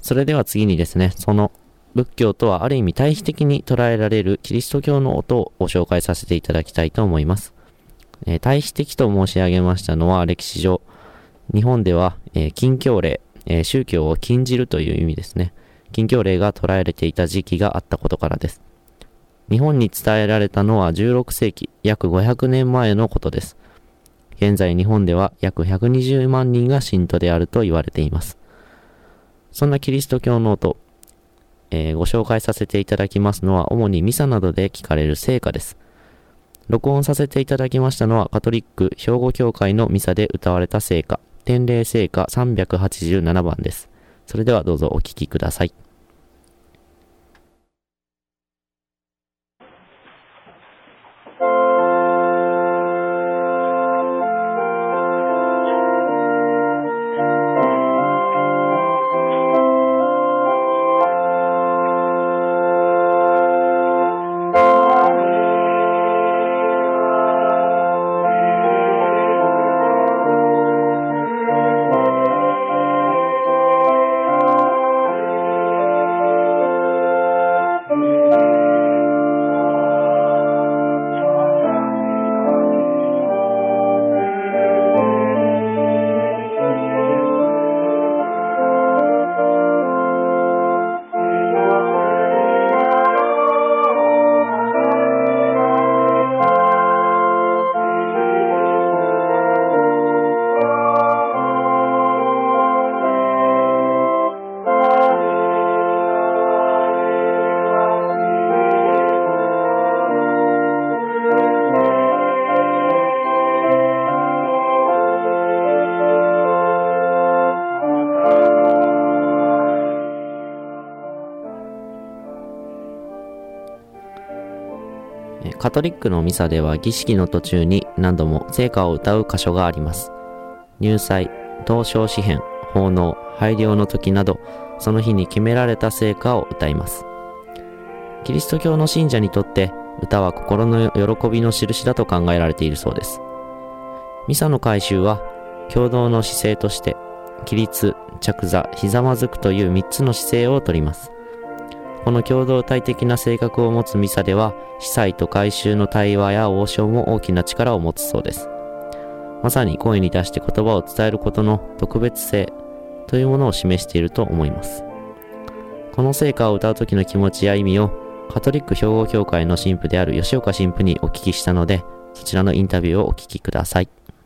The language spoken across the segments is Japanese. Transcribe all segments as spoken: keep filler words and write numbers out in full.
それでは次にですね、その仏教とはある意味対比的に捉えられるキリスト教の音をご紹介させていただきたいと思います。えー、対比的と申し上げましたのは歴史上、日本では、えー、禁教令、えー、宗教を禁じるという意味ですね。禁教令が捉えられていた時期があったことからです。日本に伝えられたのはじゅうろくせいき、約ごひゃくねんまえのことです。現在日本では約ひゃくにじゅうまんにんが信徒であると言われています。そんなキリスト教の音、えー、ご紹介させていただきますのは主にミサなどで聞かれる聖歌です。録音させていただきましたのはカトリック兵庫教会のミサで歌われた聖歌、典礼聖歌さんびゃくはちじゅうななばんです。それではどうぞお聴きください。カトリックのミサでは儀式の途中に何度も聖歌を歌う箇所があります。入祭、同唱詩編、奉納、拝領の時など、その日に決められた聖歌を歌います。キリスト教の信者にとって歌は心の喜びの印だと考えられているそうです。ミサの改宗は共同の姿勢として起立、着座、ひざまずくというみっつの姿勢をとります。この共同体的な性格を持つミサでは、司祭と改宗の対話や応召も大きな力を持つそうです。まさに声に出して言葉を伝えることの特別性というものを示していると思います。この聖歌を歌う時の気持ちや意味をカトリック兵庫教会の神父である吉岡神父にお聞きしたので、そちらのインタビューをお聞きください。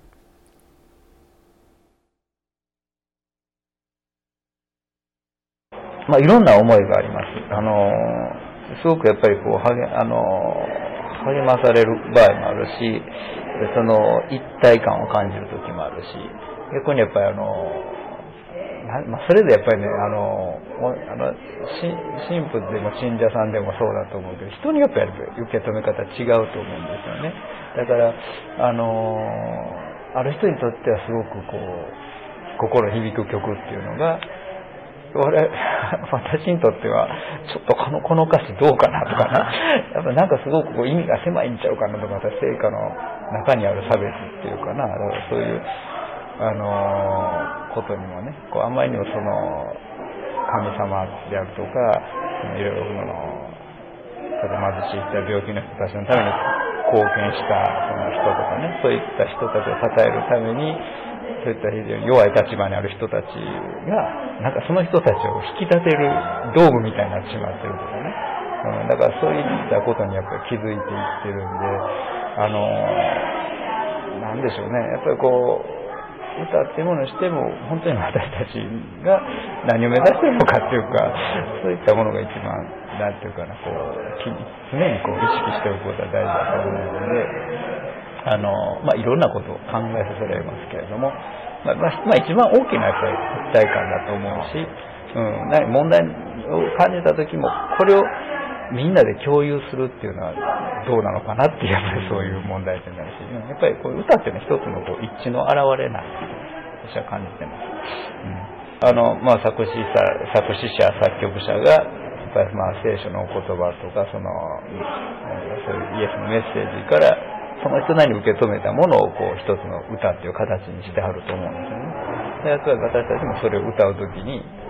まあ、いろんな思いがあります。あのー、すごくやっぱりこう、はげ、あのー、励まされる場合もあるし、その一体感を感じる時もあるし、逆にやっぱりあのー、まあ、それでやっぱりね、あのー、あの神父でも信者さんでもそうだと思うけど、人にやっぱり受け止め方違うと思うんですよね。だから、あのー、ある人にとってはすごくこう、心響く曲っていうのが、俺、私にとっては、ちょっとこの、この歌詞どうかなとかな。やっぱなんかすごくこう意味が狭いんちゃうかなとか、聖歌の中にある差別っていうかな。だからそういう、あのー、ことにもね、こうあんまりにもその、神様であるとか、そのいろいろその、例えば貧しい人や病気の人たちのために貢献したその人とかね、そういった人たちを称えるために、そういった非常に弱い立場にある人たちが、なんかその人たちを引き立てる道具みたいになってしまってるとかね。うん、だからそういったことにやっぱり気づいていってるんで、あのー、なんでしょうね。やっぱりこう、歌っていうものにしても、本当に私たちが何を目指しているのかっていうか、そういったものが一番、なんていうかな、こう、常にこう意識しておくことが大事だと思うので、あの、まあ、いろんなことを考えさせられますけれども、まあ、まあ、一番大きなやっぱり一体感だと思うし、うん、何問題を感じた時も、これをみんなで共有するっていうのはどうなのかなっていう、やっぱりそういう問題点になるし、やっぱりこう歌っていうのは一つのこう一致の表れなんて私は感じてます。うん、あの、まあ、作詞者、作詞者、作曲者が、やっぱりまあ聖書のお言葉とか、その、そういうイエスのメッセージから、その人なりに受け止めたものをこう一つの歌っていう形にしてはると思うんですよね。で、やっぱり私たちもそれを歌うときに、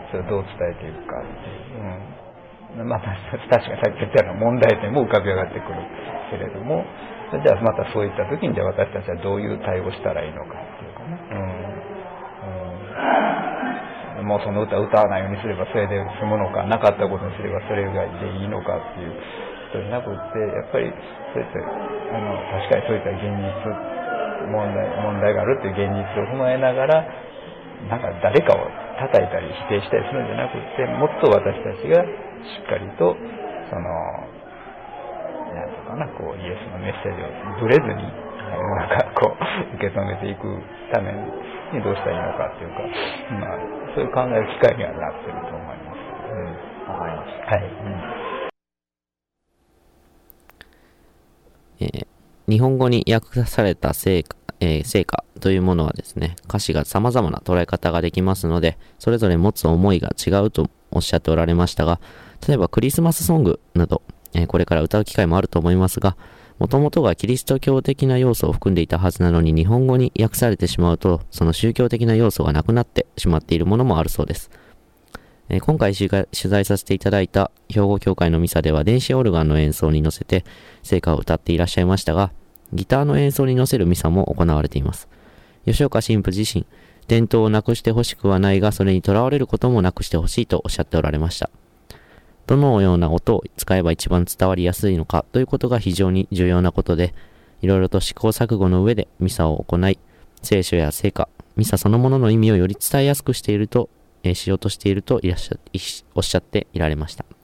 それをどう伝えていくかっていう、うん、また確かにさっき言ったような問題点も浮かび上がってくるけれども、じゃあまたそういった時にじゃあ私たちはどういう対応したらいいのかっていうかね、うんうん、もうその歌を歌わないようにすればそれで済むのか、なかったことにすればそれ以外でいいのかっていうことじゃなくって、やっぱりそういったあの確かにそういった現実問題問題があるっていう現実を踏まえながら、なんか誰かを叩いたり否定したりするんじゃなくって、もっと私たちがしっかりとそのなんとかなこうイエスのメッセージをぶれずになんかこう受け止めていくためにどうしたらいいのかっていうか、まあ、そういう考える機会にはなってると思います。うん、わかりました。はい。 うん、えー、日本語に訳された聖歌、えー、聖歌というものはですね、歌詞が様々な捉え方ができますので、それぞれ持つ思いが違うとおっしゃっておられましたが、例えばクリスマスソングなど、えー、これから歌う機会もあると思いますが、もともとがキリスト教的な要素を含んでいたはずなのに、日本語に訳されてしまうと、その宗教的な要素がなくなってしまっているものもあるそうです。えー、今回取材させていただいた兵庫教会のミサでは、電子オルガンの演奏に乗せて聖歌を歌っていらっしゃいましたが、ギターの演奏に乗せるミサも行われています。吉岡神父自身、伝統をなくしてほしくはないが、それにとらわれることもなくしてほしいとおっしゃっておられました。どのような音を使えば一番伝わりやすいのかということが非常に重要なことで、いろいろと試行錯誤の上でミサを行い、聖書や聖歌、ミサそのものの意味をより伝えやすくしていると、えー、しようとしているといらっしゃ、おっしゃっていられました。